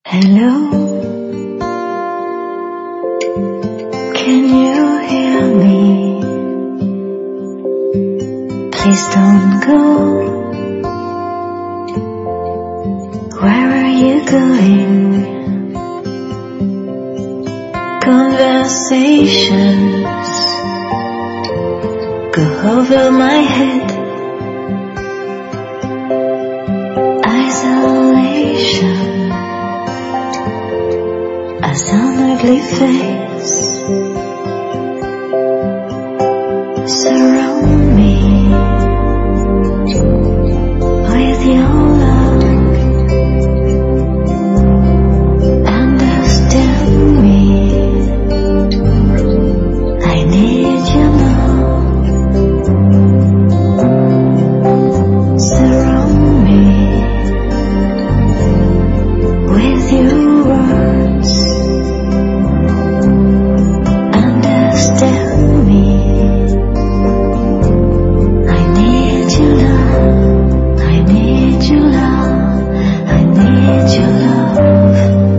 Hello, can you hear me? Please don't go. Where are you going? Conversations go over my head. Isolation, as an ugly face. Surround me with your love. Understand me, I need you now. Surround me with your words. Understand me, I need you now. I need you now. I need your love.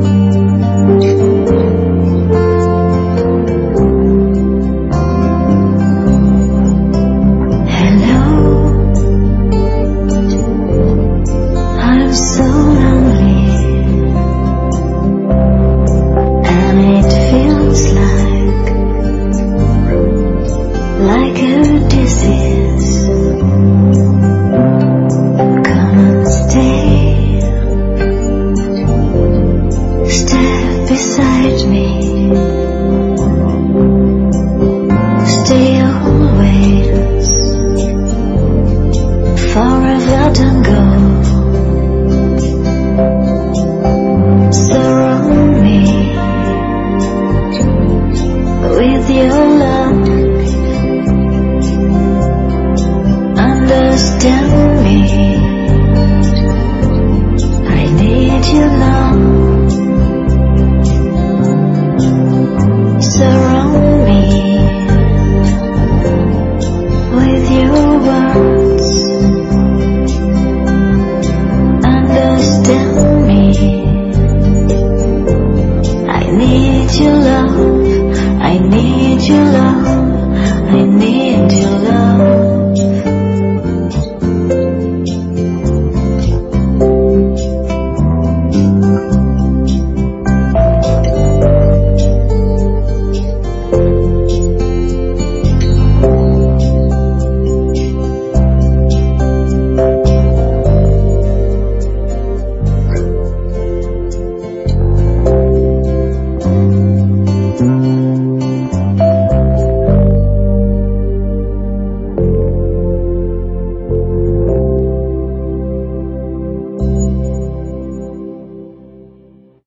Hello, I'm so lonely, and it feels like a disease. Come and stay beside